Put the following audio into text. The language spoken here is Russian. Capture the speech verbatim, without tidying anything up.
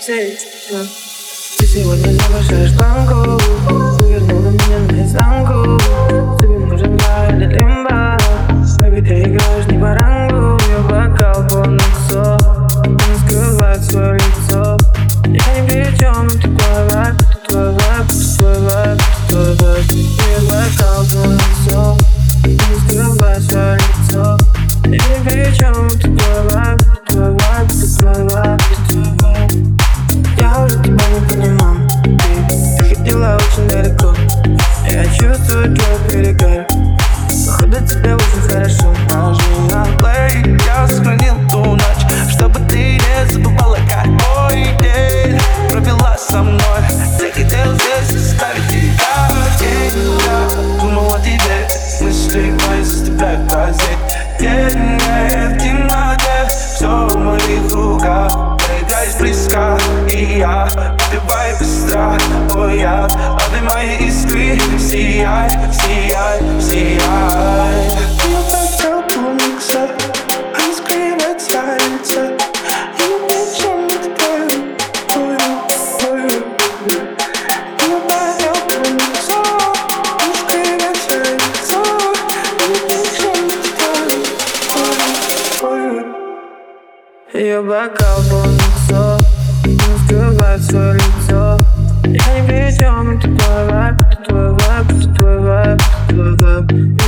Ты сегодня завышаешь планку, вывернула меня наизнанку. Тебе нужен я или лимба. Baby, ты играешь не по рангу. Ее бокал полностью, не скрывает свое лицо. Я ни при чем, ты твой вайб, ты твой вайб, ты твой вайб, ты твой вайб. Ее бокал полностью, не скрывает свое лицо. Я ни при чем, ты твой вайб, ты твой вайб, ты твой вайб, ты твой вайб. Я уже тебя не понимаю, ты, ты ходила очень далеко. Я чувствую твой перегар. Походу тебе очень хорошо. Нажми на плей, я сохранил ту ночь, чтобы ты не забывала, какой день провела со мной. Ты хотел здесь оставить тебя день. Я думал о тебе, мысли мои заставляют глазеть. День в темноте, все в моих руках. Проиграюсь близко, и я убиваю быстро. Ой, я лови мои искры. Сияй, сияй, сияй. You back up on the side. I'm screaming silence. You bitch on the ground. For you, for you. You back up on the side. I'm screaming silence. You bitch on the ground. For you, for you. Ее бокал полностью, не скрывает свое лицо. Я ни при чем, ты твой вайб, ты твой вайб, ты твой вайб, ты твой вайб.